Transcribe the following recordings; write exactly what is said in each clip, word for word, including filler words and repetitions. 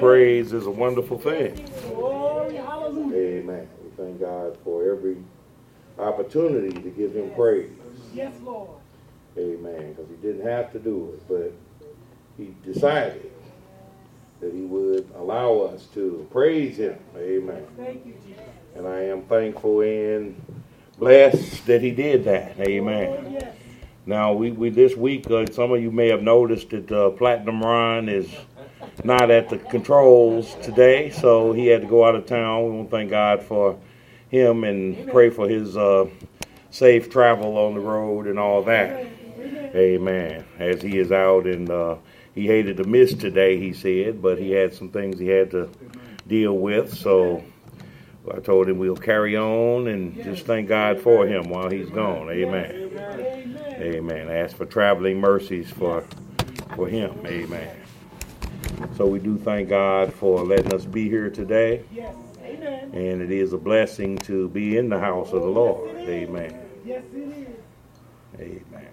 praise is a wonderful thing. Glory, hallelujah. Amen. We thank God for every opportunity to give him praise. Yes, Lord. Amen. Because he didn't have to do it, but he decided that he would allow us to praise him. Amen. Thank you, Jesus. And I am thankful and blessed that he did that. Amen. Oh, yes. Now, we, we this week, uh, some of you may have noticed that uh, Platinum Ron is not at the controls today, so he had to go out of town. We want to thank God for him and Amen. Pray for his uh, safe travel on the road and all that. Amen. Amen. As he is out, and uh, he hated to miss today, he said, but he had some things he had to deal with, so I told him we'll carry on and just thank God for him while he's gone. Amen. Amen. Ask for traveling mercies for for him. Amen. So we do thank God for letting us be here today. Yes. Amen. And it is a blessing to be in the house of the Lord. Amen. Yes, it is. Amen.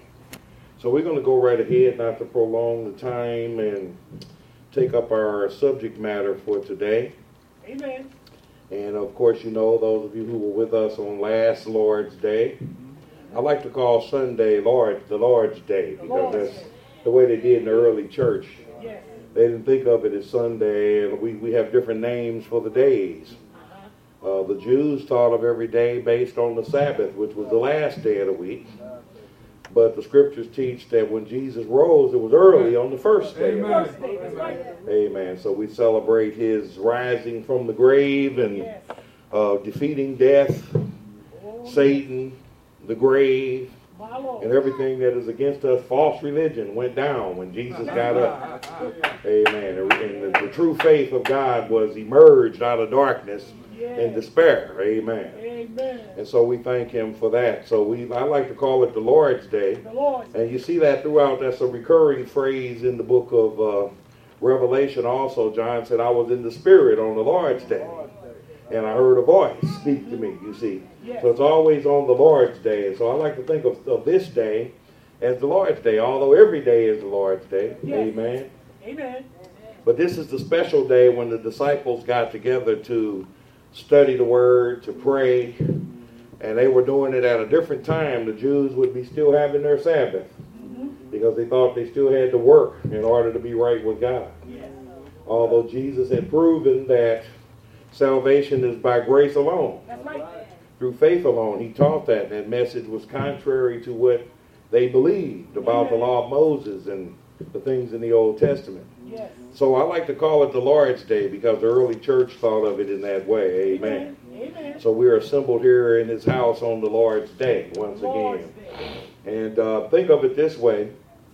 So we're going to go right ahead, not to prolong the time, and take up our subject matter for today. Amen. And of course, you know, those of you who were with us on last Lord's Day, I like to call Sunday Lord the Lord's Day, because that's the way they did in the early church. Yes. They didn't think of it as Sunday, and we, we have different names for the days. Uh, the Jews thought of every day based on the Sabbath, which was the last day of the week. But the scriptures teach that when Jesus rose, it was early on the first day. Amen. Amen. So we celebrate his rising from the grave and uh, defeating death, Satan, the grave, and everything that is against us. False religion went down when Jesus got up. Amen. And the, the true faith of God was emerged out of darkness and despair. Amen. Amen. And so we thank him for that. So we, I like to call it the Lord's Day. The Lord's and you see that throughout. That's a recurring phrase in the book of uh, Revelation also. John said, I was in the Spirit on the Lord's Day, and I heard a voice speak to me, you see. Yes. So it's always on the Lord's Day. And so I like to think of, of this day as the Lord's Day, although every day is the Lord's Day. Yes. Amen. Amen. But this is the special day when the disciples got together to study the Word, to pray, and they were doing it at a different time. The Jews would be still having their Sabbath because they thought they still had to work in order to be right with God. Yes. Although Jesus had proven that salvation is by grace alone. That's right. Through faith alone. He taught that. That message was contrary to what they believed about the law of Moses and the things in the Old Testament. Yes. So I like to call it the Lord's Day because the early church thought of it in that way. Amen. Amen. So we are assembled here in his house on the Lord's Day once Lord's again. Day. And uh, think of it this way.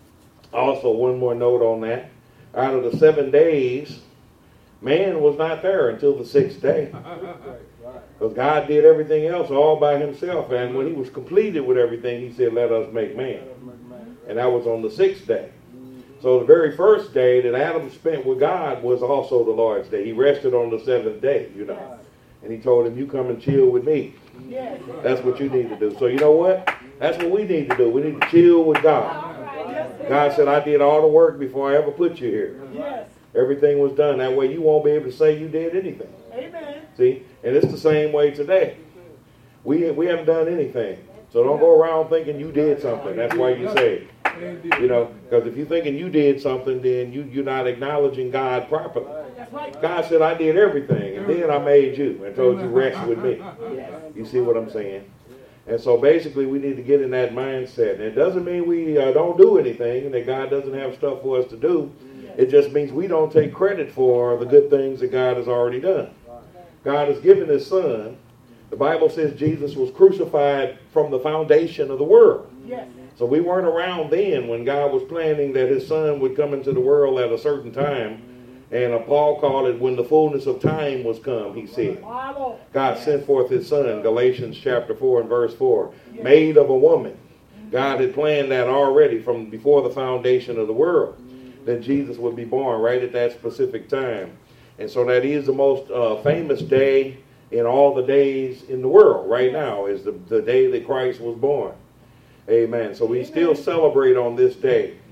Also, one more note on that. Out of the seven days, man was not there until the sixth day. Because God did everything else all by himself. And when he was completed with everything, he said, let us make man. And that was on the sixth day. So the very first day that Adam spent with God was also the Lord's Day. He rested on the seventh day, you know. And he told him, you come and chill with me. Yes. That's what you need to do. So you know what? That's what we need to do. We need to chill with God. God said, I did all the work before I ever put you here. Yes. Everything was done. That way you won't be able to say you did anything. Amen. See? And it's the same way today. We, we haven't done anything. So don't go around thinking you did something. That's why you say it. You know, because if you're thinking you did something, then you, you're not acknowledging God properly. That's right. God said, I did everything, and then I made you and told you rest with me. You see what I'm saying? And so basically we need to get in that mindset. And it doesn't mean we uh, don't do anything and that God doesn't have stuff for us to do. It just means we don't take credit for the good things that God has already done. God has given his son. The Bible says Jesus was crucified from the foundation of the world. Yes. So we weren't around then when God was planning that his son would come into the world at a certain time. And uh, Paul called it when the fullness of time was come, he said. God sent forth his son, Galatians chapter four and verse four, made of a woman. God had planned that already from before the foundation of the world, that Jesus would be born right at that specific time. And so that is the most uh, famous day in all the days in the world right now, is the, the day that Christ was born. Amen. So we still celebrate on this day. Yes.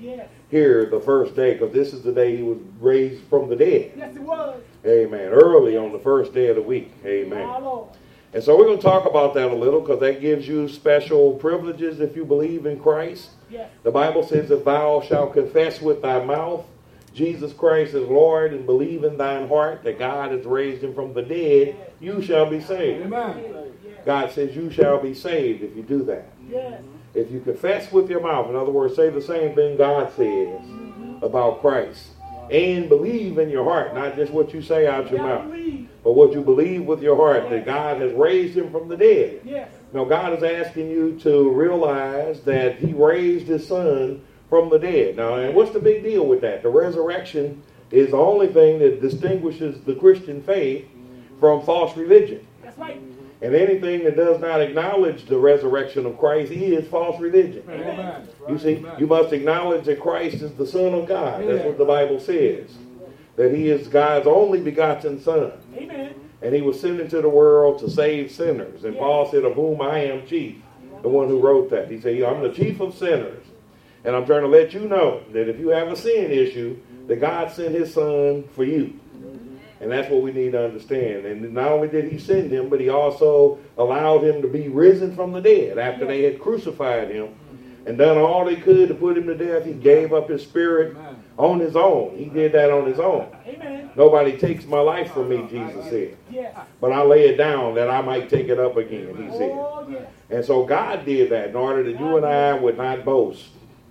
here the first day, because this is the day he was raised from the dead. Yes, it was. Amen. Early on the first day of the week. Amen. My Lord. And so we're going to talk about that a little, because that gives you special privileges if you believe in Christ. Yes. The Bible says, if thou shalt confess with thy mouth Jesus Christ is Lord, and believe in thine heart that God has raised him from the dead, you shall be saved. Amen. God says you shall be saved if you do that. Yes. If you confess with your mouth, in other words, say the same thing God says about Christ, and believe in your heart, not just what you say out your mouth, but what you believe with your heart, that God has raised him from the dead. Yes. Now, God is asking you to realize that he raised his son from the dead. Now, and what's the big deal with that? The resurrection is the only thing that distinguishes the Christian faith from false religion. That's right. And anything that does not acknowledge the resurrection of Christ is false religion. Amen. You see, you must acknowledge that Christ is the Son of God. That's what the Bible says. That he is God's only begotten Son. Amen. And he was sent into the world to save sinners. And Paul said, of whom I am chief. The one who wrote that. He said, I'm the chief of sinners. And I'm trying to let you know that if you have a sin issue, that God sent his son for you. And that's what we need to understand. And not only did he send him, but he also allowed him to be risen from the dead. After they had crucified him and done all they could to put him to death, he gave up his spirit on his own. He did that on his own. Amen. Nobody takes my life from me, Jesus said. Yes. But I lay it down that I might take it up again, he said. Oh, yes. And so God did that in order that you and I would not boast.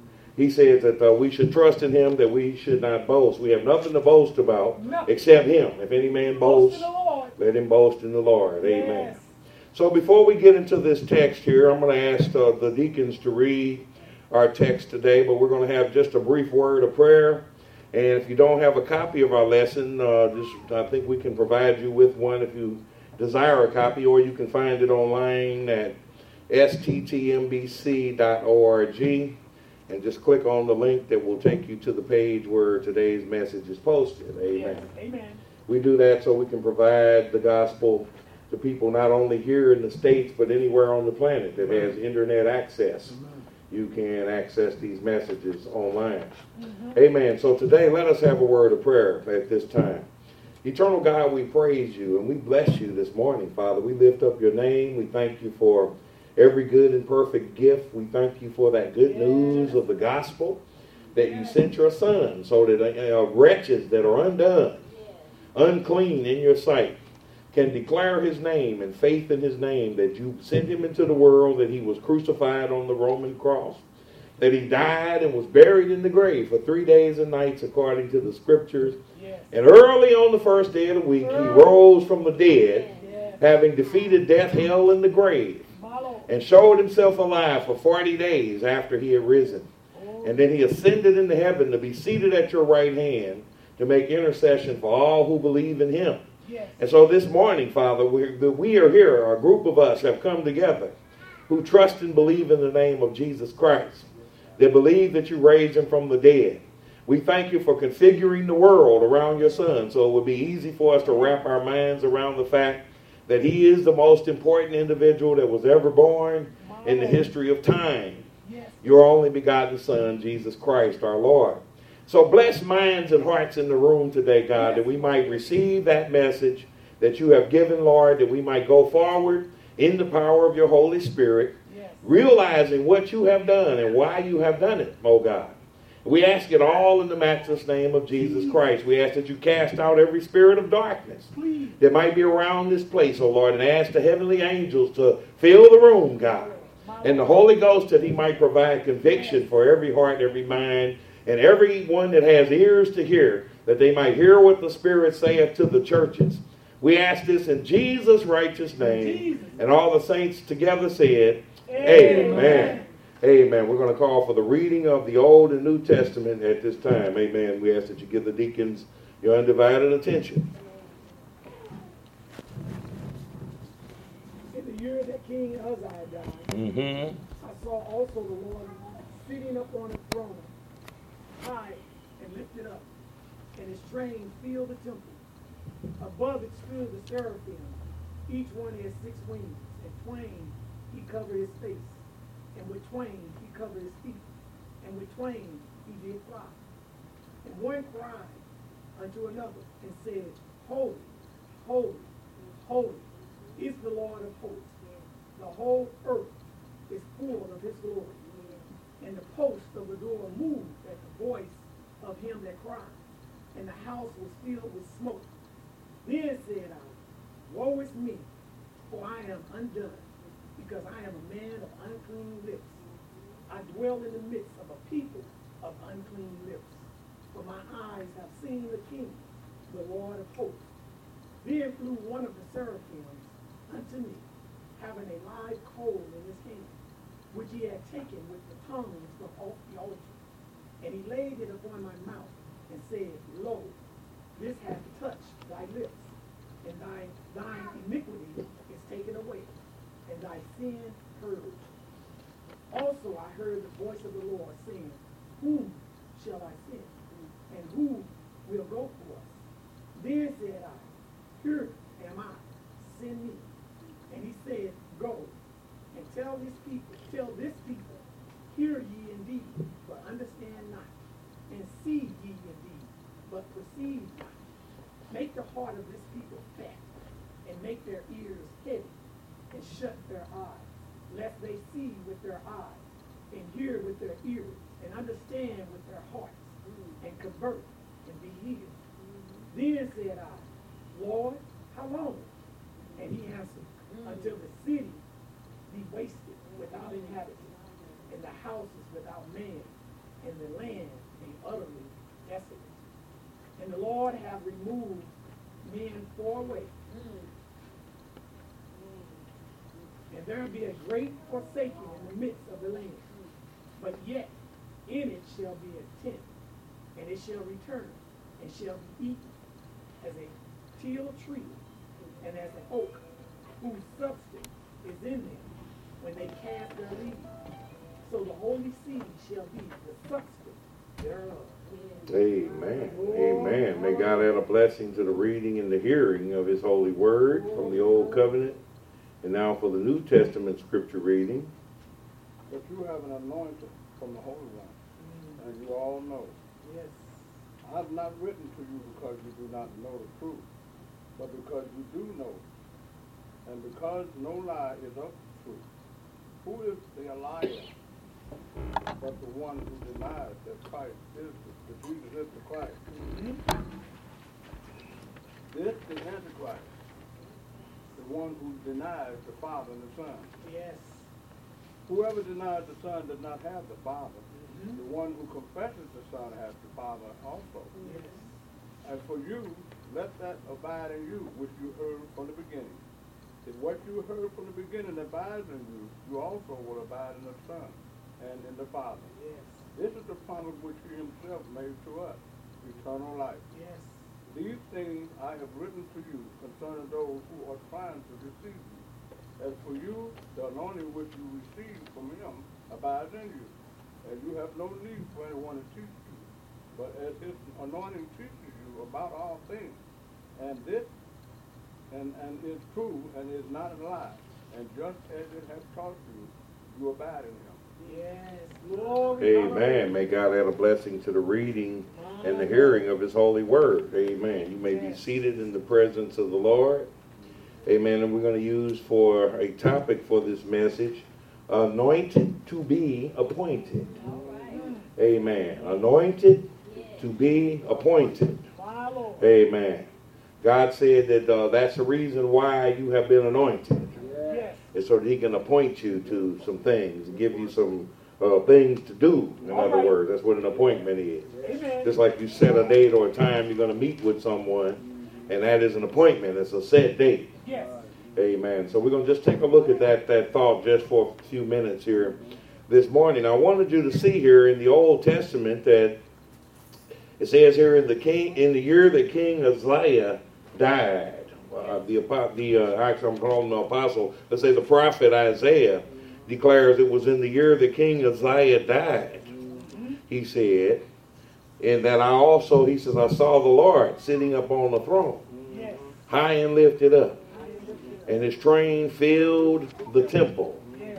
He says that uh, we should trust in him, that we should not boast. We have nothing to boast about except him. If any man boasts, let him boast in the Lord. Amen. Yes. So before we get into this text here, I'm going to ask uh, the deacons to read our text today, but we're going to have just a brief word of prayer. And if you don't have a copy of our lesson, uh, just I think we can provide you with one if you desire a copy, or you can find it online at s t t m b c dot org. And just click on the link that will take you to the page where today's message is posted. Amen. Yes. Amen. We do that so we can provide the gospel to people not only here in the States, but anywhere on the planet that has internet access. You can access these messages online. Mm-hmm. Amen. So today, let us have a word of prayer at this time. Eternal God, we praise you and we bless you this morning, Father. We lift up your name. We thank you for every good and perfect gift. We thank you for that good news of the gospel, that you sent your son so that uh, wretches that are undone, unclean in your sight, can declare his name and faith in his name, that you sent him into the world, that he was crucified on the Roman cross, that he died and was buried in the grave for three days and nights according to the scriptures. Yes. And early on the first day of the week, he rose from the dead, yes, having defeated death, hell, and the grave, and showed himself alive for forty days after he had risen. And then he ascended into heaven to be seated at your right hand to make intercession for all who believe in him. Yes. And so this morning, Father, we we are here, a group of us have come together who trust and believe in the name of Jesus Christ. They believe that you raised him from the dead. We thank you for configuring the world around your son so it would be easy for us to wrap our minds around the fact that he is the most important individual that was ever born in the history of time. Yes. Your only begotten Son, Jesus Christ, our Lord. So bless minds and hearts in the room today, God, yes, that we might receive that message that you have given, Lord, that we might go forward in the power of your Holy Spirit, yes, realizing what you have done and why you have done it, oh God. We ask it all in the matchless name of Jesus Christ. We ask that you cast out every spirit of darkness that might be around this place, oh Lord, and ask the heavenly angels to fill the room, God. And the Holy Ghost, that he might provide conviction for every heart, every mind, and everyone that has ears to hear, that they might hear what the Spirit saith to the churches. We ask this in Jesus' righteous name. And all the saints together said, Amen. Amen. Amen. We're going to call for the reading of the Old and New Testament at this time. Amen. We ask that you give the deacons your undivided attention. In the year that King Uzziah died, mm-hmm, I saw also the Lord sitting upon a throne, high and lifted up, and his train filled the temple. Above it stood the seraphim. Each one had six wings, and twain he covered his face, and with twain he covered his feet, and with twain he did fly. And one cried unto another and said, Holy, holy, holy is the Lord of hosts. The whole earth is full of his glory. And the post of the door moved at the voice of him that cried, and the house was filled with smoke. Then said I, Woe is me, for I am undone, because I am a man of unclean lips. I dwell in the midst of a people of unclean lips. For my eyes have seen the King, the Lord of hosts. Then flew one of the seraphims unto me, having a live coal in his hand, which he had taken with the tongues from off the altar. And he laid it upon my mouth, and said, Lo, this hath touched thy lips, and thy thine iniquity is taken away, and thy sin purged. Also I heard the voice of the Lord saying, Whom shall I send? And who will go for us? Then said I, Here am I, send me. And he said, Go, and tell this people, tell this people, hear ye indeed, but understand not, and see ye indeed, but perceive not. Make the heart of this people fat, and make their ears heavy, and shut their eyes, lest they see with their eyes, and hear with their ears, and understand with their hearts, and convert, and be healed. Then said I, Lord, how long? And he answered, Until the city be wasted without inhabitant, and the houses without man, and the land be utterly desolate. And the Lord have removed men far away, and there be a great forsaking in the midst of the land. But yet in it shall be a tent, and it shall return, and shall be eaten as a teal tree, and as an oak, whose substance is in them when they cast their leaves. So the holy seed shall be the substance thereof. Amen. Amen. May God add a blessing to the reading and the hearing of his holy word from the Old Covenant. And now for the New Testament scripture reading. But you have an anointing from the Holy One, mm. and you all know. Yes. I have not written to you because you do not know the truth, but because you do know, and because no lie is of the truth. Who is the liar but the one who denies that Christ is the, that Jesus is the Christ? Mm-hmm. This is Antichrist, the one who denies the Father and the Son. Yes. Whoever denies the Son does not have the Father. Mm-hmm. The one who confesses the Son has the Father also. Yes. And for you, let that abide in you, which you heard from the beginning. If what you heard from the beginning abides in you, you also will abide in the Son and in the Father. Yes. This is the promise which he himself made to us, eternal life. Yes. These things I have written to you concerning those who are trying to deceive you. As for you, the anointing which you received from him abides in you, and you have no need for anyone to teach you. But as his anointing teaches you about all things, and this and, and is true and is not a lie, and just as it has taught you, you abide in him. Yes. Glory. Amen. May God add a blessing to the reading and the hearing of his holy word. Amen. You may be seated in the presence of the Lord. Amen. And we're going to use for a topic for this message, anointed to be appointed. Amen. Anointed to be appointed. Amen. God said that uh, that's the reason why you have been anointed. Yes. It's so that he can appoint you to some things and give you some uh, things to do. In All other right. words, that's what an appointment is. Amen. Just like you set a date or a time you're going to meet with someone, and that is an appointment. It's a set date. Yes. Amen. So we're going to just take a look at that, that thought just for a few minutes here this morning. I wanted you to see here in the Old Testament that it says here in the king in the year that King Uzziah died. Uh, the the uh, actually I'm calling the apostle. Let's say the prophet Isaiah declares it was in the year that King Uzziah died. He said, and that I also, he says, I saw the Lord sitting upon the throne, Yes. high and lifted up, and his train filled the temple. Yes.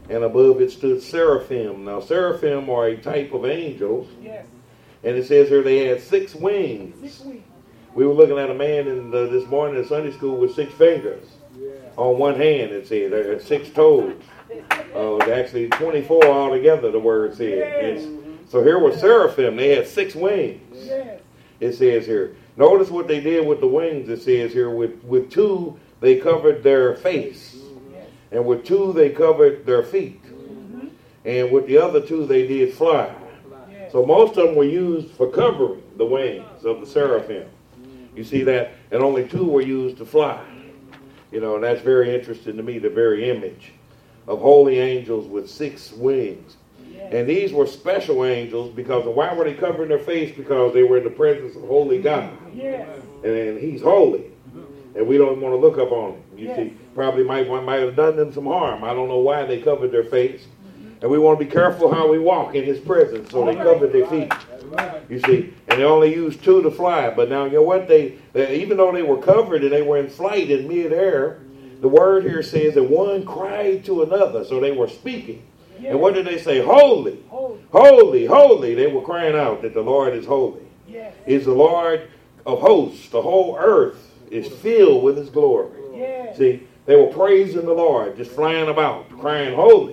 and above it stood seraphim. Now, seraphim are a type of angels. Yes. And it says here they had six wings. Six wings. We were looking at a man in the, this morning in Sunday school with six fingers. Yeah. On one hand, it said. There are six toes. Uh, actually, twenty-four altogether, the word said. Yes. So here was seraphim. They had six wings. Yes. It says here. Notice what they did with the wings. It says here, with, with two, they covered their face. Yes. And with two, they covered their feet. Mm-hmm. And with the other two, they did fly. Yes. So most of them were used for covering the wings of the seraphim. You see that? And only two were used to fly. You know, and that's very interesting to me, the very image of holy angels with six wings. Yes. And these were special angels because why were they covering their face? Because they were in the presence of holy God. Yes. And, and he's holy. And we don't want to look up on him. You yes. see, probably might, might have done them some harm. I don't know why they covered their face. And we want to be careful how we walk in his presence. So they covered their feet. You see, and they only used two to fly. But now, you know what? They, they even though they were covered and they were in flight in midair, the word here says that one cried to another. So they were speaking. Yes. And what did they say? Holy, holy, holy, holy. They were crying out that the Lord is holy. Yes. Is the Lord of hosts. The whole earth is filled with his glory. Yes. See, they were praising the Lord, just flying about, crying holy.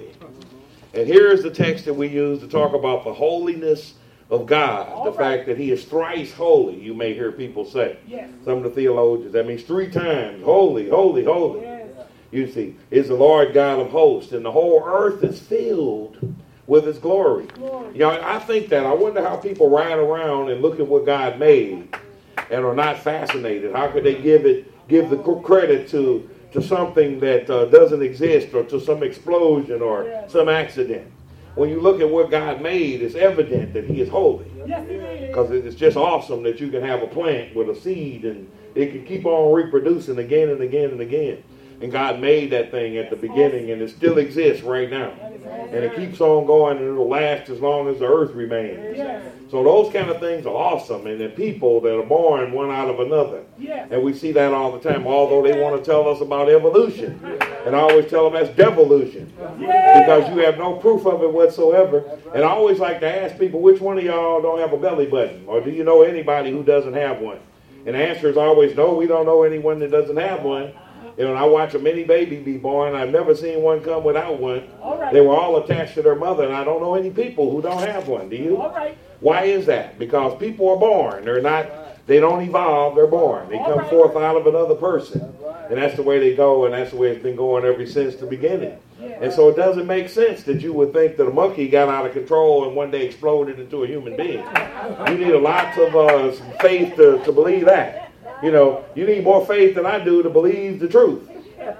And here's the text that we use to talk about the holiness of God. All the right. fact that he is thrice holy, you may hear people say. Yes. Some of the theologians, that means three times, holy, holy, holy. Yes. You see, is the Lord God of hosts, and the whole earth is filled with his glory. glory. You know, I think that, I wonder how people ride around and look at what God made and are not fascinated. How could they give it, give the credit to to something that uh, doesn't exist, or to some explosion or yes. some accident? When you look at what God made, it's evident that he is holy. Because yes, it's just awesome that you can have a plant with a seed and it can keep on reproducing again and again and again. And God made that thing at the beginning, and it still exists right now. And it keeps on going, and it'll last as long as the earth remains. So those kind of things are awesome. And the people that are born one out of another. And we see that all the time, although they want to tell us about evolution. And I always tell them that's devolution. Because you have no proof of it whatsoever. And I always like to ask people, which one of y'all don't have a belly button? Or do you know anybody who doesn't have one? And the answer is always no, we don't know anyone that doesn't have one. You know, and I watch a mini baby be born. I've never seen one come without one. All right. They were all attached to their mother, and I don't know any people who don't have one. Do you? All right. Why is that? Because people are born. They're not, they don't evolve, they're born. They all come right. forth out of another person. Right. And that's the way they go, and that's the way it's been going ever since the beginning. Yeah. And so it doesn't make sense that you would think that a monkey got out of control and one day exploded into a human being. You need a lot of uh, faith to, to believe that. You know, you need more faith than I do to believe the truth.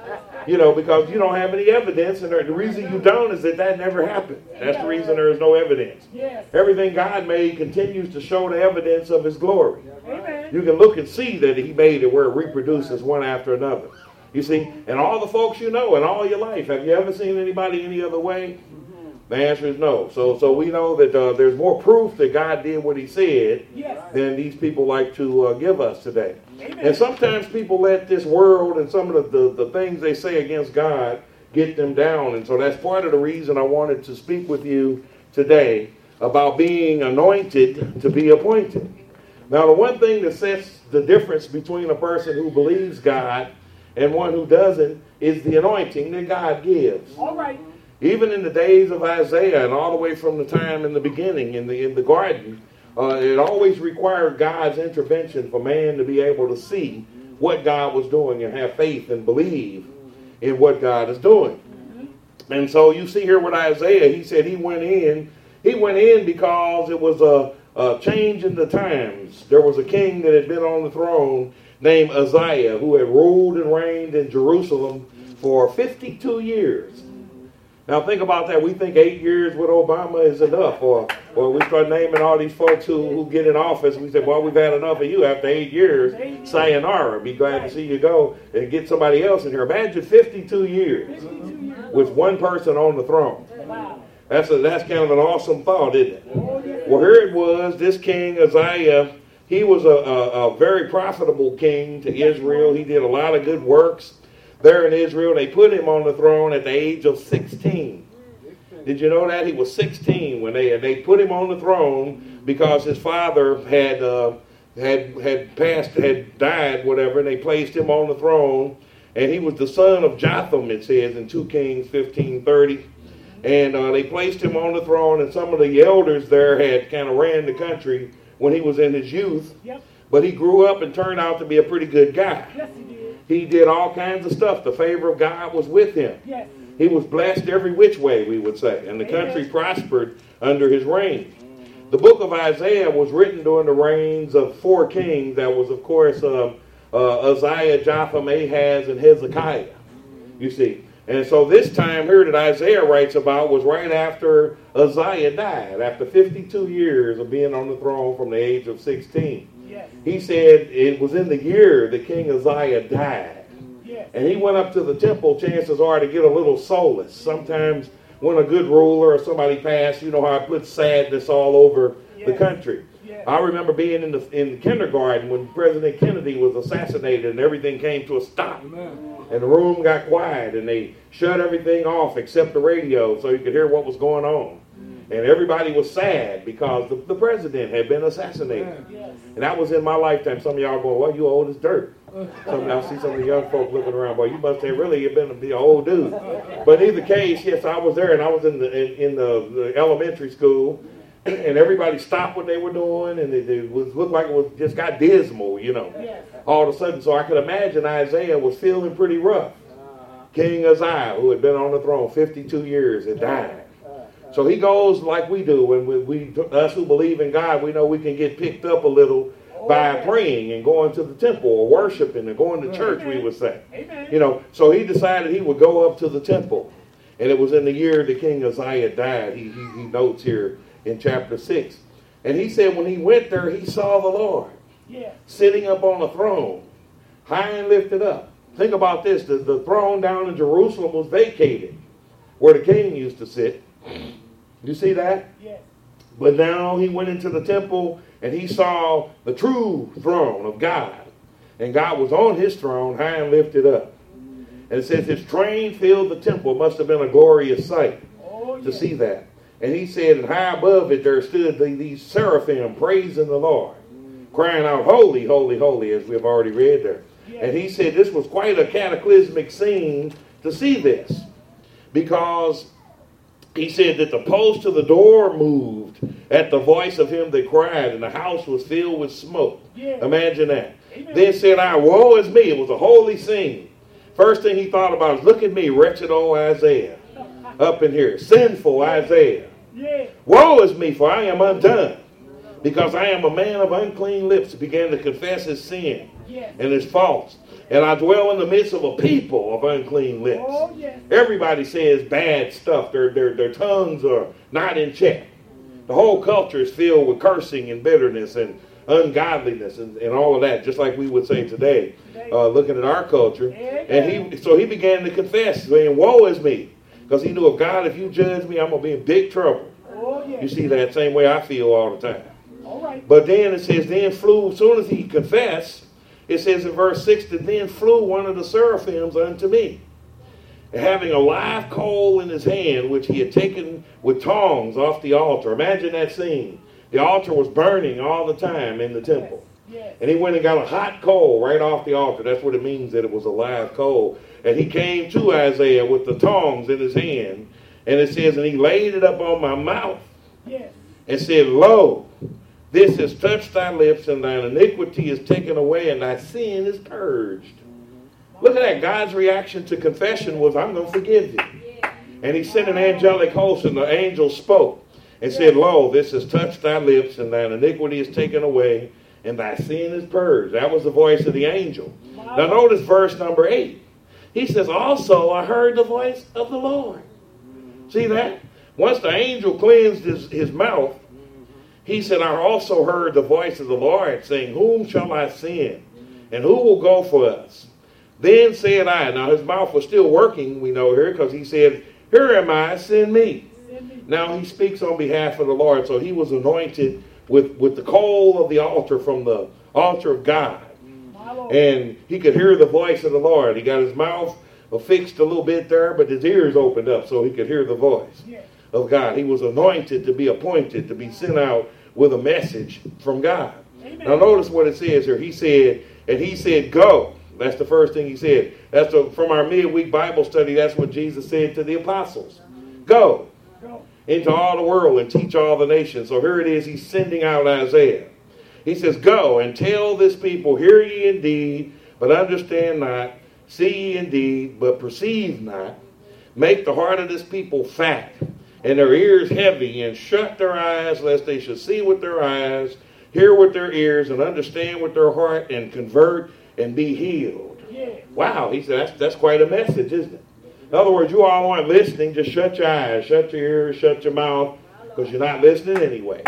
You know, because you don't have any evidence, and the reason you don't is that that never happened. That's the reason there is no evidence. Everything God made continues to show the evidence of his glory. You can look and see that he made it where it reproduces one after another. You see, and all the folks you know in all your life, have you ever seen anybody any other way? The answer is no. So so we know that uh, there's more proof that God did what he said yes. than these people like to uh, give us today. Amen. And sometimes people let this world and some of the, the, the things they say against God get them down. And so that's part of the reason I wanted to speak with you today about being anointed to be appointed. Now, the one thing that sets the difference between a person who believes God and one who doesn't is the anointing that God gives. All right. Even in the days of Isaiah and all the way from the time in the beginning in the in the garden, uh, it always required God's intervention for man to be able to see what God was doing and have faith and believe in what God is doing. And so you see here with Isaiah, he said he went in. He went in because it was a, a change in the times. There was a king that had been on the throne named Uzziah who had ruled and reigned in Jerusalem for fifty-two years. Now think about that. We think eight years with Obama is enough. Or or we start naming all these folks who, who get in office. And we say, well, we've had enough of you after eight years. Sayonara. Be glad to see you go and get somebody else in here. Imagine fifty-two years with one person on the throne. That's a, that's kind of an awesome thought, isn't it? Well, here it was. This king Uzziah, he was a, a, a very profitable king to Israel. He did a lot of good works there in Israel. They put him on the throne at the age of sixteen. Did you know that? He was sixteen when they they put him on the throne because his father had uh, had had passed, had died, whatever, and they placed him on the throne. And he was the son of Jotham, it says, in two Kings fifteen thirty. And uh, they placed him on the throne, and some of the elders there had kind of ran the country when he was in his youth. Yep. But he grew up and turned out to be a pretty good guy. Yes, he did. He did all kinds of stuff. The favor of God was with him. Yes. He was blessed every which way, we would say. And the Amen. country prospered under his reign. The book of Isaiah was written during the reigns of four kings. That was, of course, um, uh, Uzziah, Jotham, Ahaz, and Hezekiah. You see. And so this time here that Isaiah writes about was right after Uzziah died, after fifty-two years of being on the throne from the age of sixteen. Yes. He said it was in the year that King Uzziah died. Yes. And he went up to the temple, chances are, to get a little solace. Sometimes when a good ruler or somebody passed, you know how it puts sadness all over yes. the country. Yes. I remember being in the in the kindergarten when President Kennedy was assassinated and everything came to a stop. Amen. And the room got quiet and they shut everything off except the radio so you could hear what was going on. And everybody was sad because the, the president had been assassinated. Yes. And that was in my lifetime. Some of y'all going, well, you old as dirt. Some of y'all see some of the young folk looking around, boy, you must have really been an old dude. But in either case, yes, I was there and I was in the in, in the, the elementary school. And everybody stopped what they were doing, and it, it was looked like it was just got dismal, you know, Yes. all of a sudden. So I could imagine Isaiah was feeling pretty rough. King Uzziah, who had been on the throne fifty-two years, had died. So he goes like we do, and we, we us who believe in God, we know we can get picked up a little by praying and going to the temple or worshiping and going to church, we would say. Amen. You know, so he decided he would go up to the temple. And it was in the year that King Uzziah died. He, he, he notes here in chapter six. And he said when he went there, he saw the Lord Yes. sitting up on a throne, high and lifted up. Think about this. The, the throne down in Jerusalem was vacated, where the king used to sit. You see that? Yes. But now he went into the temple and he saw the true throne of God. And God was on his throne, high and lifted up. And it says his train filled the temple. It must have been a glorious sight Oh, to yes. see that. And he said, and high above it there stood the, these seraphim praising the Lord, crying out, holy, holy, holy, as we've already read there. Yes. And he said this was quite a cataclysmic scene to see this, because he said that the post of the door moved at the voice of him that cried, and the house was filled with smoke. Yes. Imagine that. Amen. Then said I, woe is me. It was a holy scene. First thing he thought about is, look at me, wretched old Isaiah, up in here, sinful Isaiah. Yes. Woe is me, for I am undone, because I am a man of unclean lips. He began to confess his sin Yes. and his faults. And I dwell in the midst of a people of unclean lips. Oh, yes. Everybody says bad stuff. Their, their, their tongues are not in check. The whole culture is filled with cursing and bitterness and ungodliness and, and all of that, just like we would say today, uh, looking at our culture. And he, so he began to confess, saying, woe is me. Because he knew, if God, if you judge me, I'm going to be in big trouble. Oh, yes. You see that same way I feel all the time. All right. But then it says, then flew, as soon as he confessed, it says in verse six, that then flew one of the seraphims unto me, and having a live coal in his hand, which he had taken with tongs off the altar. Imagine that scene. The altar was burning all the time in the temple. Yes. And he went and got a hot coal right off the altar. That's what it means that it was a live coal. And he came to Isaiah with the tongs in his hand. And it says, and he laid it up on my mouth. Yes. And said, lo, this has touched thy lips, and thine iniquity is taken away, and thy sin is purged. Look at that. God's reaction to confession was, I'm going to forgive thee. And he sent an angelic host, and the angel spoke and said, lo, this has touched thy lips, and thine iniquity is taken away, and thy sin is purged. That was the voice of the angel. Now notice verse number eight. He says, also I heard the voice of the Lord. See that? Once the angel cleansed his, his mouth, he said, I also heard the voice of the Lord saying, whom shall I send? And who will go for us? Then said I, now his mouth was still working, we know here, because he said, here am I, send me. Send me. Now he speaks on behalf of the Lord. So he was anointed with, with the coal of the altar from the altar of God. My Lord. And he could hear the voice of the Lord. He got his mouth fixed a little bit there, but his ears opened up so he could hear the voice Yes. of God. He was anointed to be appointed, to be sent out with a message from God. Amen. Now notice what it says here. He said, and he said, go. That's the first thing he said. That's the, from our midweek Bible study. That's what Jesus said to the apostles. Go, go into all the world and teach all the nations. So here it is. He's sending out Isaiah. He says, go and tell this people, hear ye indeed, but understand not. See ye indeed, but perceive not. Make the heart of this people fat, and their ears heavy, and shut their eyes, lest they should see with their eyes, hear with their ears, and understand with their heart, and convert and be healed. Yeah. Wow, he said, that's, that's quite a message, isn't it? In other words, you all aren't listening, just shut your eyes, shut your ears, shut your mouth, because you're not listening anyway.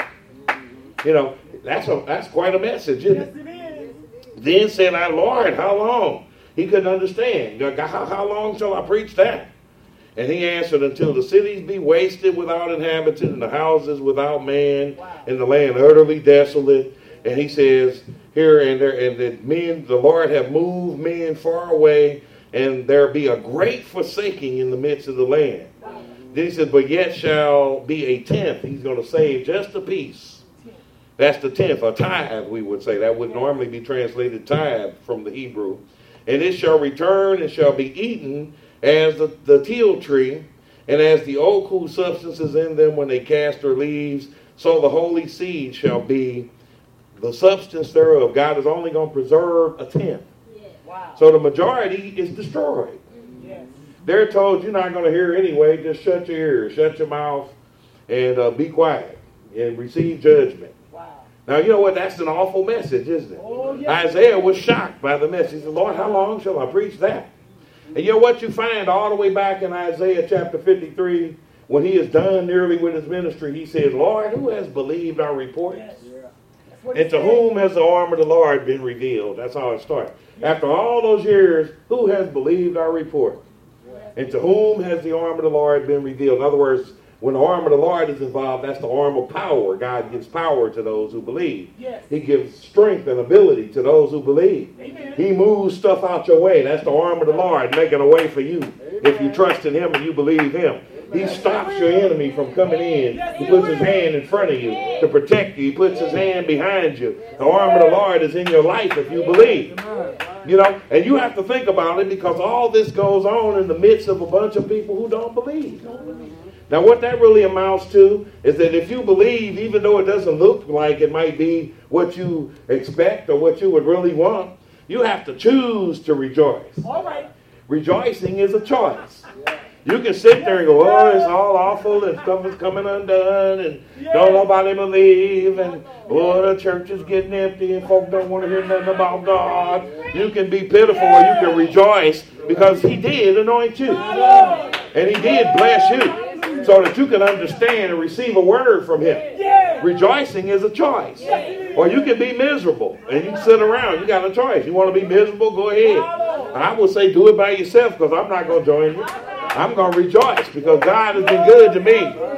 You know, that's a, that's quite a message, isn't it? Yes, it is. Then said I, Lord, how long? He couldn't understand. How, how long shall I preach that? And he answered, until the cities be wasted without inhabitant, and the houses without man, wow. and the land utterly desolate. And he says here, and there, and that men, the Lord have moved men far away, and there be a great forsaking in the midst of the land. Wow. Then he said, but yet shall be a tenth. He's going to save just a piece. That's the tenth, a tithe, we would say. That would normally be translated tithe from the Hebrew. And it shall return and shall be eaten as the, the teal tree, and as the oak whose substance is in them when they cast their leaves, so the holy seed shall be the substance thereof. God is only going to preserve a tenth. Yeah. Wow. So the majority is destroyed. Yes. They're told you're not going to hear anyway, just shut your ears, shut your mouth, and uh, be quiet, and receive judgment. Wow. Now, you know what? That's an awful message, isn't it? Oh, yes. Isaiah was shocked by the message. He said, Lord, how long shall I preach that? And you know what you find all the way back in Isaiah chapter fifty-three, when he is done nearly with his ministry, he says, Lord, who has believed our report? Yes. Yeah. And to whom has the arm of the Lord been revealed? That's how it starts. Yes. After all those years, who has believed our report? Yes. And to whom has the arm of the Lord been revealed? In other words, when the arm of the Lord is involved, that's the arm of power. God gives power to those who believe. Yes. He gives strength and ability to those who believe. Amen. He moves stuff out your way. That's the arm of the Lord making a way for you. Amen. If you trust in him and you believe him. He stops your enemy from coming in. He puts his hand in front of you to protect you. He puts his hand behind you. The arm of the Lord is in your life if you believe. You know, and you have to think about it, because all this goes on in the midst of a bunch of people who don't believe. Now, what that really amounts to is that if you believe, even though it doesn't look like it might be what you expect or what you would really want, you have to choose to rejoice. All right. Rejoicing is a choice. You can sit there and go, oh, it's all awful and stuff is coming undone and don't nobody believe and oh, the church is getting empty and folk don't want to hear nothing about God. You can be pitiful or you can rejoice because he did anoint you. And he did bless you so that you can understand and receive a word from him. Rejoicing is a choice. Or you can be miserable and you can sit around. You got a choice. You want to be miserable? Go ahead. I would say do it by yourself because I'm not going to join you. I'm going to rejoice because God has been good to me.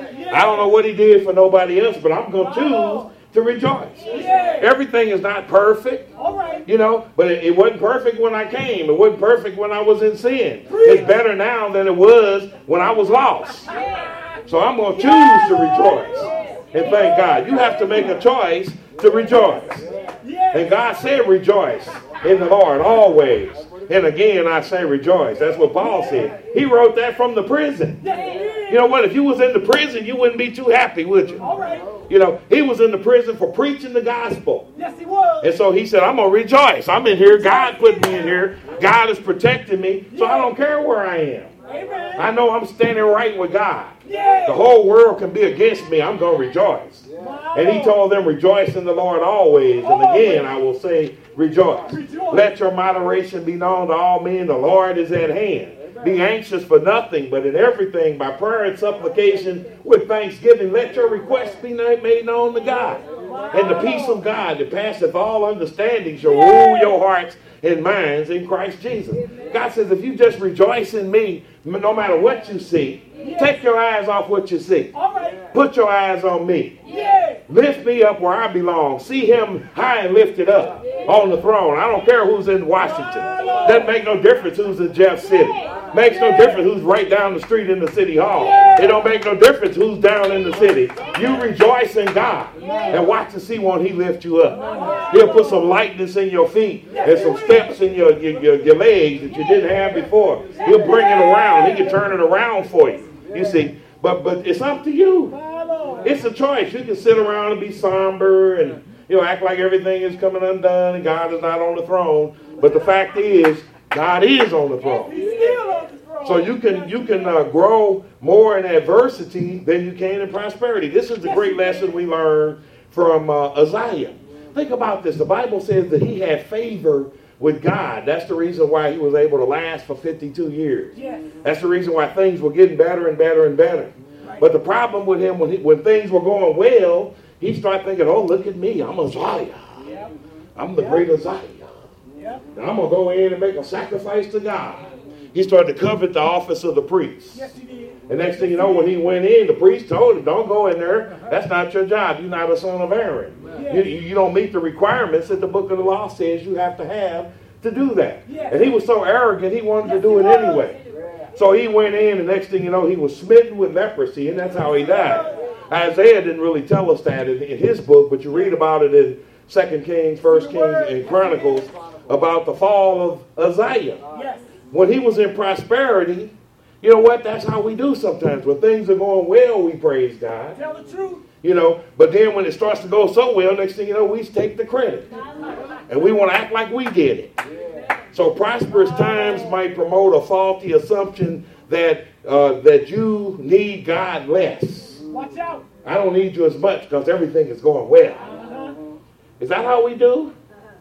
I don't know what he did for nobody else, but I'm going to choose to rejoice. Everything is not perfect, you know, but it, it wasn't perfect when I came. It wasn't perfect when I was in sin. It's better now than it was when I was lost. So I'm going to choose to rejoice. And thank God. You have to make a choice to rejoice. And God said rejoice in the Lord always. And again, I say rejoice. That's what Paul said. He wrote that from the prison. You know what? If you was in the prison, you wouldn't be too happy, would you? All right. You know, he was in the prison for preaching the gospel. Yes, he was. And so he said, I'm going to rejoice. I'm in here. God put me in here. God is protecting me. So I don't care where I am. Amen. I know I'm standing right with God. Yeah. The whole world can be against me. I'm going to rejoice. Wow. And he told them, rejoice in the Lord always. And again, I will say, rejoice. rejoice. Let your moderation be known to all men. The Lord is at hand. Amen. Be anxious for nothing, but in everything, by prayer and supplication, with thanksgiving, let your requests be made known to God. Wow. And the peace of God that passeth all understanding shall yeah. rule your hearts and minds in Christ Jesus. Amen. God says, if you just rejoice in me, no matter what you see, yes. take your eyes off what you see. All right. Put your eyes on me. Yeah. Lift me up where I belong. See him high and lifted up on the throne. I don't care who's in Washington. Doesn't make no difference who's in Jeff City. Makes no difference who's right down the street in the city hall. It don't make no difference who's down in the city. You rejoice in God and watch and see when he lift you up. He'll put some lightness in your feet and some steps in your, your, your, your legs that you didn't have before. He'll bring it around. He can turn it around for you. You see, but but it's up to you. It's a choice. You can sit around and be somber and, you know, act like everything is coming undone and God is not on the throne. But the fact is, God is on the throne. So you can you can uh, grow more in adversity than you can in prosperity. This is the great lesson we learned from uh, Isaiah. Think about this. The Bible says that he had favor with God. That's the reason why he was able to last for fifty-two years. That's the reason why things were getting better and better and better. But the problem with him, when, he, when things were going well, he started thinking, oh, look at me. I'm Uzziah. Yep. I'm the yep. great Uzziah. Yep. And I'm going to go in and make a sacrifice to God. He started to covet the office of the priest. Yes, he did. And next thing you know, when he went in, the priest told him, don't go in there. That's not your job. You're not a son of Aaron. Yes. You, you don't meet the requirements that the book of the law says you have to have to do that. Yes. And he was so arrogant, he wanted yes, to do it anyway. So he went in, and next thing you know, he was smitten with leprosy, and that's how he died. Isaiah didn't really tell us that in, in his book, but you read about it in Second Kings, First Kings, and Chronicles about the fall of Uzziah. When he was in prosperity, you know what? That's how we do sometimes. When things are going well, we praise God. Tell the truth. You know, but then when it starts to go so well, next thing you know, we take the credit. And we want to act like we did it. So prosperous times might promote a faulty assumption that uh, that you need God less. Watch out. I don't need you as much because everything is going well. Uh-huh. Is that how we do?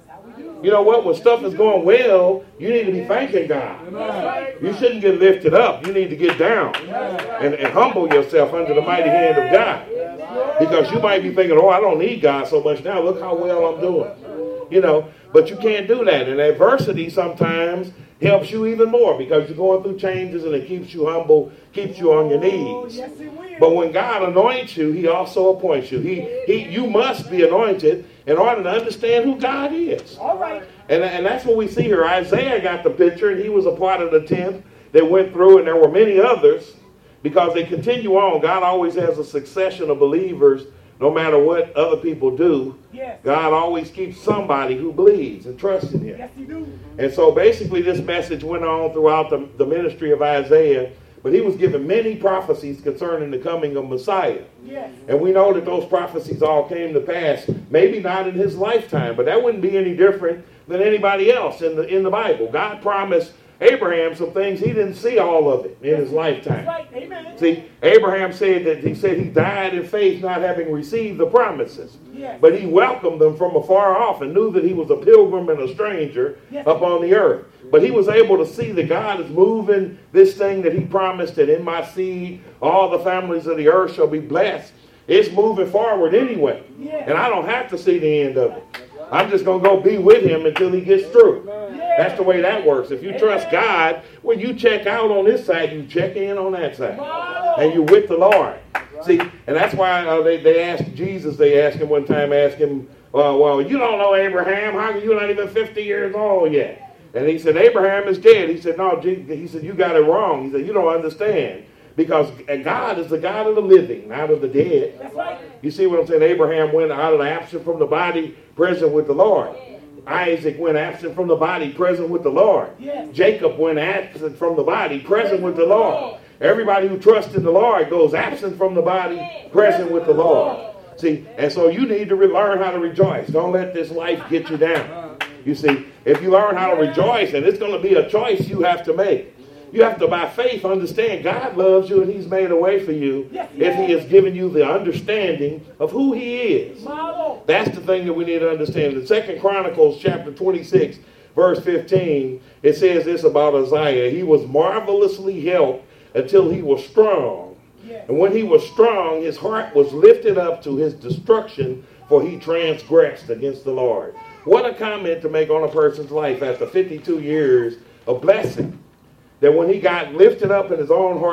You know what? When stuff is going well, you need to be thanking God. You shouldn't get lifted up. You need to get down and, and humble yourself under the mighty hand of God. Because you might be thinking, oh, I don't need God so much now. Look how well I'm doing. You know, but you can't do that. And adversity sometimes helps you even more because you're going through changes and it keeps you humble, keeps you on your knees. But when God anoints you, he also appoints you. He, he, you must be anointed in order to understand who God is. All right. And, and that's what we see here. Isaiah got the picture, and he was a part of the tenth that went through, and there were many others because they continue on. God always has a succession of believers. No matter what other people do, yes. God always keeps somebody who believes and trusts in him. Yes, he do. And so basically this message went on throughout the, the ministry of Isaiah, but he was given many prophecies concerning the coming of Messiah. Yes. And we know that those prophecies all came to pass, maybe not in his lifetime, but that wouldn't be any different than anybody else in the, in the Bible. God promised Abraham some things he didn't see all of it in his lifetime. Right. Amen. See, Abraham said that he said he died in faith not having received the promises. Yes. But he welcomed them from afar off and knew that he was a pilgrim and a stranger yes. upon the earth. But he was able to see that God is moving this thing that he promised, that in my seed all the families of the earth shall be blessed. It's moving forward anyway. Yes. And I don't have to see the end of it. I'm just going to go be with him until he gets through. That's the way that works. If you trust God, when you check out on this side, you check in on that side. And you're with the Lord. See, and that's why uh, they, they asked Jesus, they asked him one time, asked him, uh, well, you don't know Abraham. How come you're not even fifty years old yet? And he said, Abraham is dead. He said, no, he said, you got it wrong. He said, you don't understand. Because God is the God of the living, not of the dead. That's right. You see what I'm saying? Abraham went out of the absent from the body, present with the Lord. Isaac went absent from the body, present with the Lord. Yes. Jacob went absent from the body, present with the Lord. Everybody who trusts in the Lord goes absent from the body, present with the Lord. See, and so you need to re- learn how to rejoice. Don't let this life get you down. You see, if you learn how to rejoice, and it's going to be a choice you have to make. You have to, by faith, understand God loves you and he's made a way for you yes, if he has given you the understanding of who he is. Model. That's the thing that we need to understand. In Second Chronicles chapter twenty-six, verse fifteen, it says this about Uzziah. He was marvelously helped until he was strong. Yes. And when he was strong, his heart was lifted up to his destruction, for he transgressed against the Lord. What a comment to make on a person's life after fifty-two years of blessing. That when he got lifted up in his own heart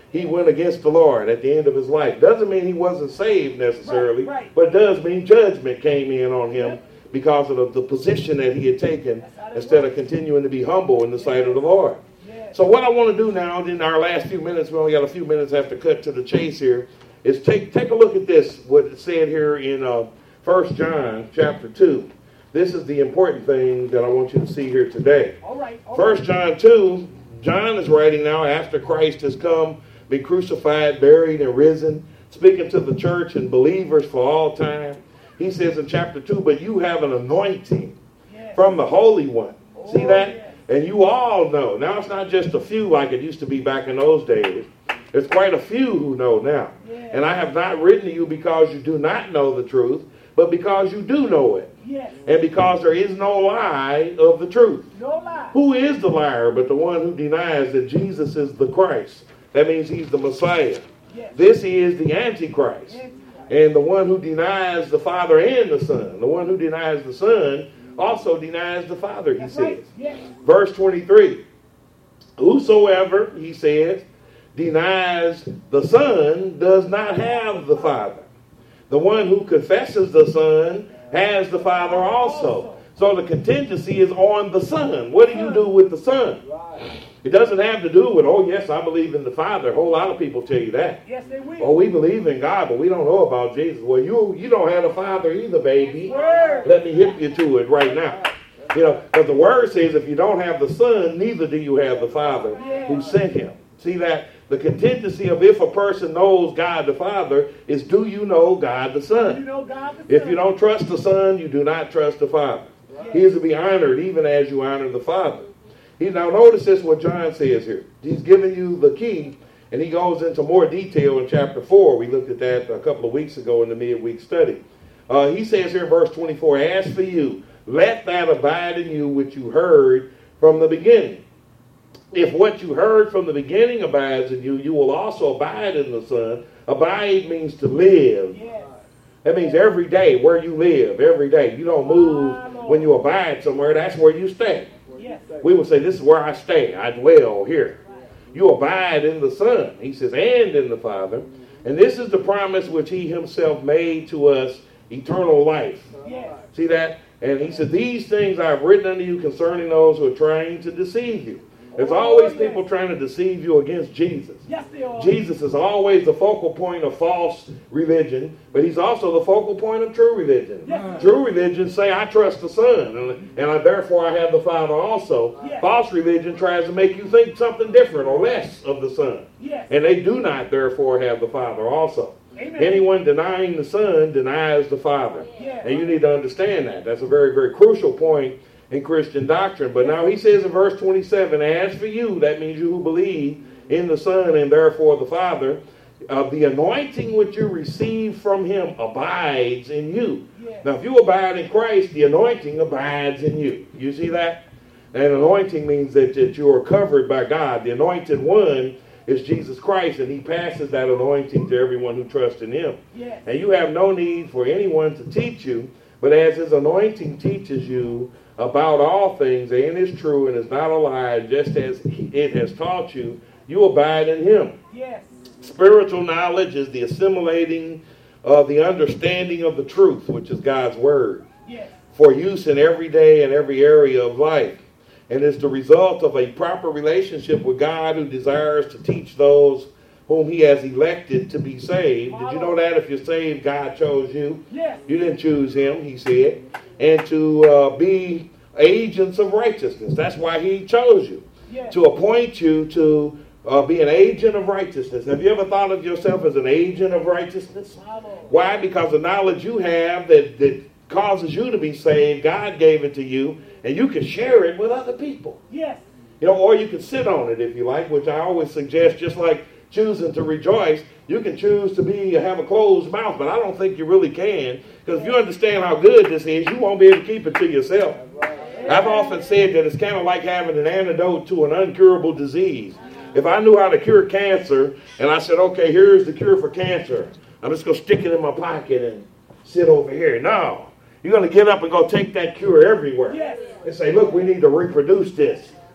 he went against the Lord at the end of his life. Doesn't mean he wasn't saved necessarily, Right, right. but does mean judgment came in on him Yep. because of the, the position that he had taken That's how that instead of works. continuing to be humble in the sight of the Lord. Yeah. So what I want to do now, in our last few minutes, we only got a few minutes after cut to the chase here, is take take a look at this, what it said here in uh, First John chapter two. This is the important thing that I want you to see here today. All right. All First John two, John is writing now after Christ has come, been crucified, buried, and risen, speaking to the church and believers for all time. He says in chapter two, but you have an anointing Yes. from the Holy One. See Oh, that? yes. And you all know. Now it's not just a few like it used to be back in those days. There's quite a few who know now. Yes. And I have not written to you because you do not know the truth, but because you do know it. Yes. And because there is no lie of the truth. No lie. Who is the liar but the one who denies that Jesus is the Christ? That means he's the Messiah. Yes. This is the Antichrist. Antichrist. And the one who denies the Father and the Son. The one who denies the Son also denies the Father, he That's says. right. Yes. Verse twenty-three. Whosoever, he says, denies the Son does not have the Father. The one who confesses the Son has the Father also. So the contingency is on the Son. What do you do with the Son? It doesn't have to do with, oh, yes, I believe in the Father. A whole lot of people tell you that. Yes, they will. Oh, we believe in God, but we don't know about Jesus. Well, you you don't have a Father either, baby. Word. Let me hit you to it right now. You know, because the Word says if you don't have the Son, neither do you have the Father who sent him. See that? The contingency of if a person knows God the Father is do you know God the You Son? know God the If Son. you don't trust the Son, you do not trust the Father. He is to be honored even as you honor the Father. He, now notice this what John says here. He's giving you the key, and he goes into more detail in chapter four. We looked at that a couple of weeks ago in the midweek study. Uh, he says here in verse twenty-four, as for you, let that abide in you which you heard from the beginning. If what you heard from the beginning abides in you, you will also abide in the Son. Abide means to live. Yes. That means every day where you live, every day. You don't move when you abide somewhere. That's where you stay. Yes. We would say, this is where I stay. I dwell here. You abide in the Son. He says, and in the Father. And this is the promise which he himself made to us, eternal life. Yes. See that? And he said, these things I have written unto you concerning those who are trying to deceive you. There's always people trying to deceive you against Jesus. Yes, they are. Jesus is always the focal point of false religion, but he's also the focal point of true religion. Yes. True religion say, I trust the Son, and, and I, therefore I have the Father also. Yes. False religion tries to make you think something different or less of the Son. Yes. And they do not, therefore, have the Father also. Amen. Anyone denying the Son denies the Father. Yes. And you need to understand that. That's a very, very crucial point in Christian doctrine. But now he says in verse twenty-seven, as for you, that means you who believe in the Son and therefore the Father, uh, the anointing which you receive from him abides in you. Yes. Now if you abide in Christ, the anointing abides in you. You see that? And anointing means that, that you are covered by God. The anointed one is Jesus Christ, and he passes that anointing to everyone who trusts in him. Yes. And you have no need for anyone to teach you, but as his anointing teaches you about all things, and is true and is not a lie, just as it has taught you, you abide in him. Yes. Spiritual knowledge is the assimilating of the understanding of the truth, which is God's word, Yes. for use in every day and every area of life. And is the result of a proper relationship with God, who desires to teach those whom he has elected to be saved. Did you know that if you're saved, God chose you? Yes. You didn't choose him, he said. And to uh, be agents of righteousness. That's why he chose you. Yes. To appoint you to uh, be an agent of righteousness. Have you ever thought of yourself as an agent of righteousness? My Lord. Why? Because the knowledge you have that, that causes you to be saved, God gave it to you, and you can share it with other people. Yes. You know, or you can sit on it if you like, which I always suggest, just like choosing to rejoice. You can choose to be have a closed mouth, but I don't think you really can, because if you understand how good this is, you won't be able to keep it to yourself. I've often said that it's kind of like having an antidote to an incurable disease. If I knew how to cure cancer, and I said, okay, here's the cure for cancer, I'm just going to stick it in my pocket and sit over here. No. You're going to get up and go take that cure everywhere. Yes. And say, look, we need to reproduce this.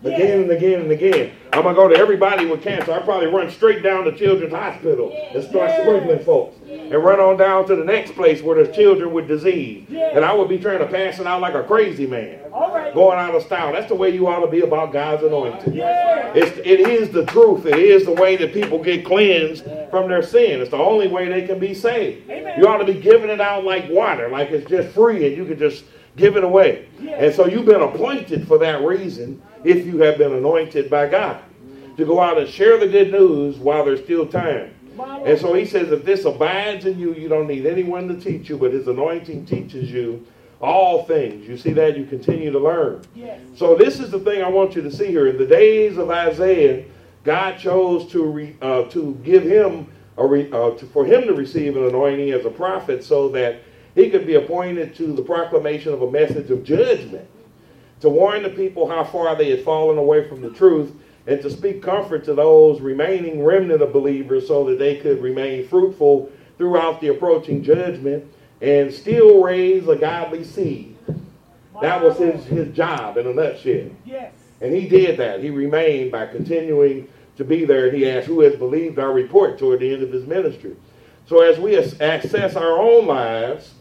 again and again and again. I'm going to go to everybody with cancer. I'll probably run straight down to Children's Hospital and start sprinkling folks. And run on down to the next place where there's children with disease. And I would be trying to pass it out like a crazy man. Going out of style. That's the way you ought to be about God's anointing. It's, it is the truth. It is the way that people get cleansed from their sin. It's the only way they can be saved. You ought to be giving it out like water, like it's just free and you can just give it away. And so you've been appointed for that reason if you have been anointed by God to go out and share the good news while there's still time. And so he says, if this abides in you, you don't need anyone to teach you, but his anointing teaches you all things. You see that? You continue to learn. Yes. So this is the thing I want you to see here. In the days of Isaiah, God chose to re, uh, to give him a re, uh, to, for him to receive an anointing as a prophet so that he could be appointed to the proclamation of a message of judgment, to warn the people how far they had fallen away from the truth, and to speak comfort to those remaining remnant of believers so that they could remain fruitful throughout the approaching judgment and still raise a godly seed. That was his, his job in a nutshell. Yes. And he did that. He remained by continuing to be there. And he asked, who has believed our report toward the end of his ministry? So as we assess our own lives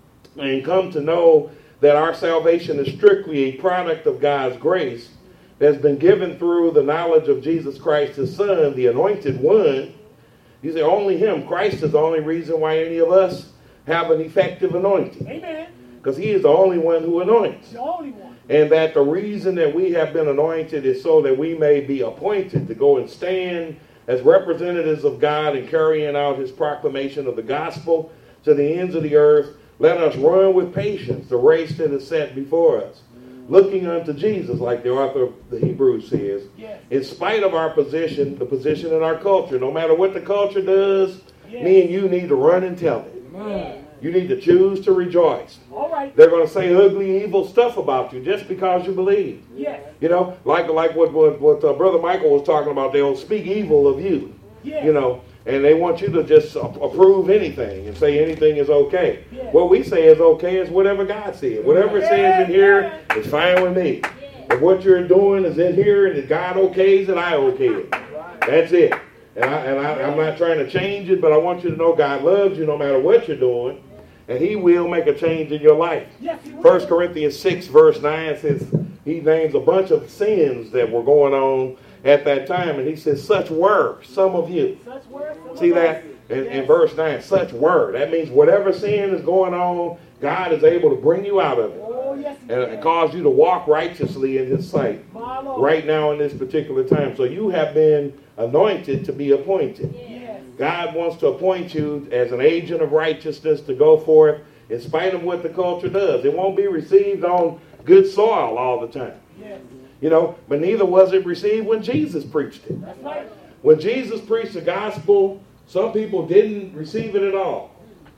and come to know that our salvation is strictly a product of God's grace, that's been given through the knowledge of Jesus Christ, his son, the anointed one. You say only him. Christ is the only reason why any of us have an effective anointing. Amen. Because he is the only one who anoints. The only one. And that the reason that we have been anointed is so that we may be appointed to go and stand as representatives of God and carrying out his proclamation of the gospel to the ends of the earth. Let us run with patience the race that is set before us, looking unto Jesus, like the author of the Hebrews says. Yes. In spite of our position, the position in our culture, no matter what the culture does, yes, me and you need to run and tell it. Yes. You need to choose to rejoice. All right. They're going to say ugly, evil stuff about you just because you believe. Yes. You know, like like what what, what uh, Brother Michael was talking about. They'll speak evil of you. Yes. You know, and they want you to just approve anything and say anything is okay. Yes. What we say is okay is whatever God says. Whatever it says in here is fine with me. Yes. If what you're doing is in here and if God okays it, I okay it. That's it. And, I, and I, I'm not trying to change it, but I want you to know God loves you no matter what you're doing. And he will make a change in your life. Yes, First Corinthians six verse nine says he names a bunch of sins that were going on at that time. And he says, such were some of you. Such were some See that? In, yes. in verse nine, such were. That means whatever sin is going on, God is able to bring you out of it. Oh, yes, and, and cause you to walk righteously in his sight. Right now in this particular time. So you have been anointed to be appointed. Yes. God wants to appoint you as an agent of righteousness to go forth in spite of what the culture does. It won't be received on good soil all the time. Yes. You know, but neither was it received when Jesus preached it. That's right. When Jesus preached the gospel, some people didn't receive it at all.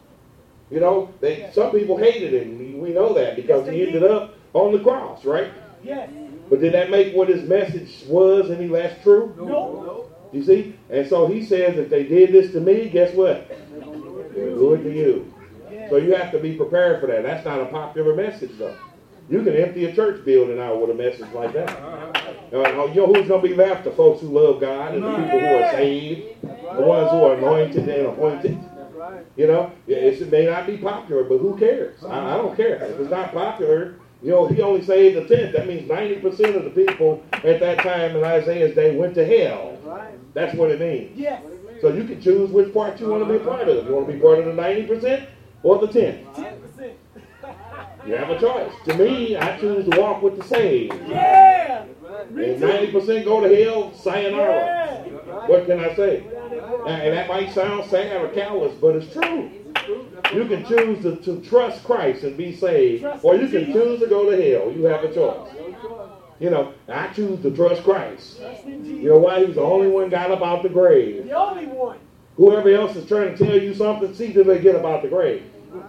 You know, they, yes. some people hated it, and we know that because yes, he ended did. up on the cross, right? Yes. But did that make what his message was any less true? No. no. You see? And so he says, if they did this to me, guess what? They'll do it to you. So you have to be prepared for that. That's not a popular message, though. You can empty a church building out with a message like that. Uh, you know who's going to be left? The folks who love God and the people who are saved. The ones who are anointed and appointed. You know, it may not be popular, but who cares? I, I don't care. If it's not popular, you know, he only saved a tenth. That means ninety percent of the people at that time in Isaiah's day went to hell. That's what it means. Yes. So you can choose which part you want to be part of. You want to be part of the ninety percent or the ten? ten percent. You have a choice. To me, I choose to walk with the saved. Yeah. And ninety percent go to hell, sayonara. Yeah. What can I say? And that might sound sad or callous, but it's true. You can choose to, to trust Christ and be saved, or you can choose to go to hell. You have a choice. You know, I choose to trust Christ. You know why? He's the only one got up out the grave. The only one. Whoever else is trying to tell you something, see till they get up out the grave.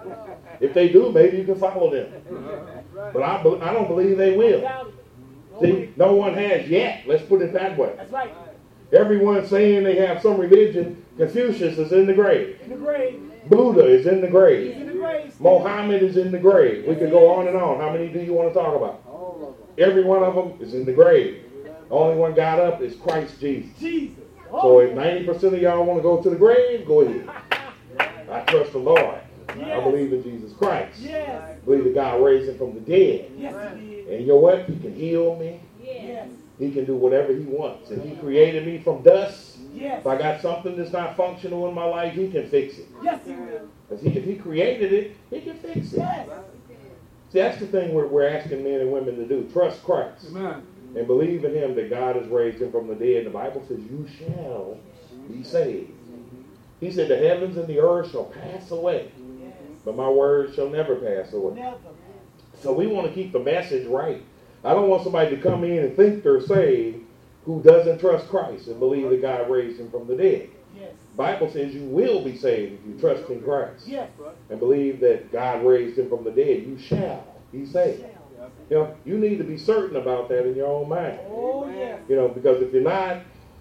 If they do, maybe you can follow them. But I, I don't believe they will. See, no one has yet. Let's put it that way. That's right. Everyone saying they have some religion, Confucius is in the grave. In the grave. Buddha is in the grave. He's in the grave. Mohammed is in the grave. We could go on and on. How many do you want to talk about? Every one of them is in the grave. Only one got up is Christ Jesus. Jesus. So if ninety percent of y'all want to go to the grave, go ahead. I trust the Lord. I believe in Jesus Christ. Yes. I believe that God raised him from the dead. Yes, he did. And you know what? He can heal me. Yes. He can do whatever he wants. If he created me from dust, Yes. if I got something that's not functional in my life, he can fix it. Yes, he will. If he, if he created it, he can fix it. Yes. See, that's the thing we're, we're asking men and women to do. Trust Christ. Amen. And believe in him that God has raised him from the dead. The Bible says you shall be saved. He said the heavens and the earth shall pass away, but my word shall never pass away. Never. So we want to keep the message right. I don't want somebody to come in and think they're saved who doesn't trust Christ and believe that God raised him from the dead. Yes. The Bible says you will be saved if you trust in Christ Yes. and believe that God raised him from the dead. You shall be saved. You know, you need to be certain about that in your own mind. Oh, yes. You know, because if you're not,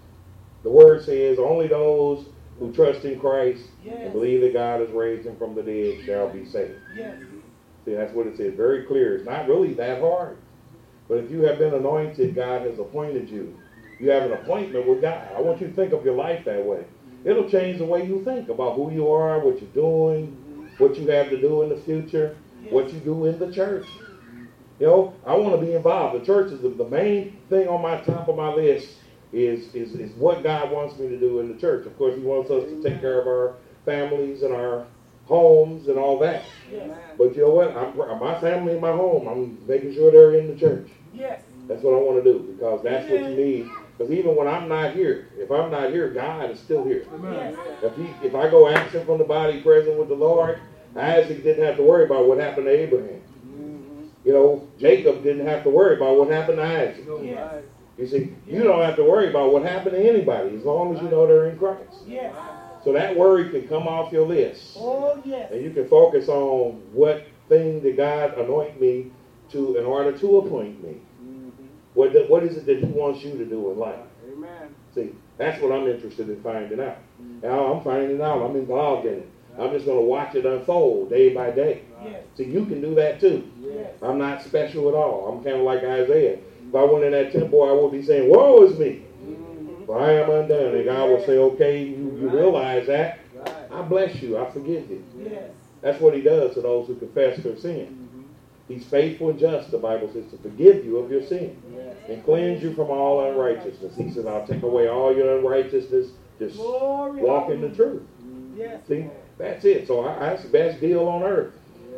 the word says only those who trust in Christ Yes. and believe that God has raised him from the dead shall be saved. Yes. See, that's what it says. Very clear. It's not really that hard. But if you have been anointed, God has appointed you. You have an appointment with God. I want you to think of your life that way. It'll change the way you think about who you are, what you're doing, what you have to do in the future, what you do in the church. You know, I want to be involved. The church is the, the main thing on my top of my list is, is, is what God wants me to do in the church. Of course, he wants us to take care of our families and our homes and all that. Yes. But you know what? I'm, my family and my home, I'm making sure they're in the church. Yes. That's what I want to do, because that's what you need. Because even when I'm not here, if I'm not here, God is still here. Yes. If he, if I go absent from the body, present with the Lord, Isaac didn't have to worry about what happened to Abraham. You know, Jacob didn't have to worry about what happened to Isaac. Yes. You see, you don't have to worry about what happened to anybody as long as you know they're in Christ. Yes. So that worry can come off your list. Oh, yes. And you can focus on what thing did God anoint me to in order to appoint me. What, the, what is it that he wants you to do in life? Amen. See, that's what I'm interested in finding out. Now I'm finding out. I'm involved in it. I'm just going to watch it unfold day by day. Yes. See, you can do that too. Yes. I'm not special at all. I'm kind of like Isaiah. If I went in that temple, I would be saying, woe is me, for I am undone. And God will say, okay, you, you realize that. I bless you. I forgive you. Yes. That's what he does to those who confess their sin. He's faithful and just, the Bible says, to forgive you of your sin and cleanse you from all unrighteousness. He says, I'll take away all your unrighteousness. Just Glory. walk in the truth. Yes. See, that's it. So I, that's the best deal on earth.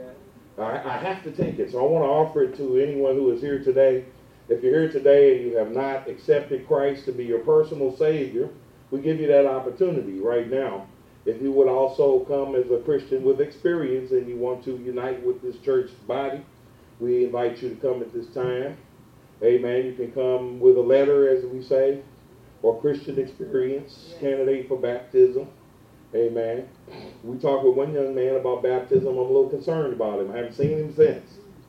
I, I have to take it. So I want to offer it to anyone who is here today. If you're here today and you have not accepted Christ to be your personal Savior, we give you that opportunity right now. If you would also come as a Christian with experience and you want to unite with this church body, we invite you to come at this time. Amen. You can come with a letter, as we say, or Christian experience, candidate for baptism. Amen. We talked with one young man about baptism. I'm a little concerned about him. I haven't seen him since.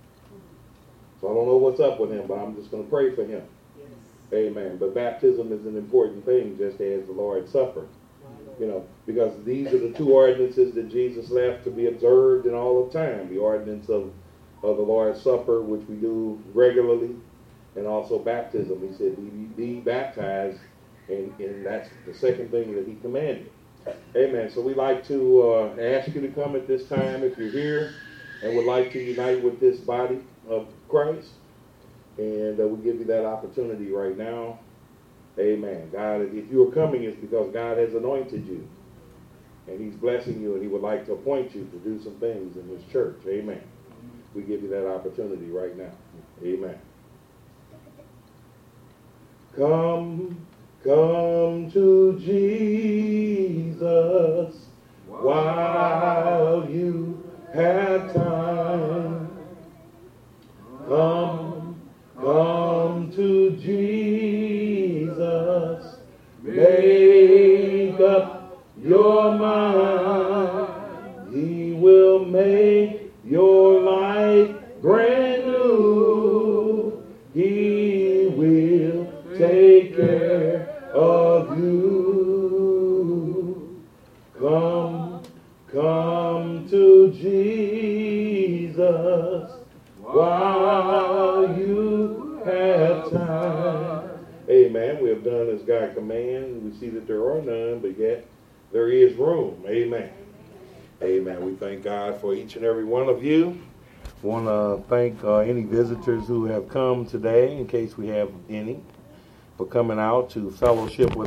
So I don't know what's up with him, but I'm just going to pray for him. Yes. Amen. But baptism is an important thing, just as the Lord's Supper. You know, because these are the two ordinances that Jesus left to be observed in all of time. The ordinance of, of the Lord's Supper, which we do regularly, and also baptism. He said, be, be baptized, and, and that's the second thing that he commanded. Amen. So we'd like to uh, ask you to come at this time if you're here and would like to unite with this body of Christ. And uh, we give you that opportunity right now. Amen. God, if you are coming, it's because God has anointed you. And he's blessing you, and he would like to appoint you to do some things in his church. Amen. We give you that opportunity right now. Amen. Come, come to Jesus while you have time. Come, come to Jesus. Make up your mind. He will make your life brand new. He will take care of you. Come, come to Jesus while you have time. have done as God commands. We see that there are none, but yet there is room. Amen. Amen. We thank God for each and every one of you. Want to thank uh, any visitors who have come today, in case we have any, for coming out to fellowship with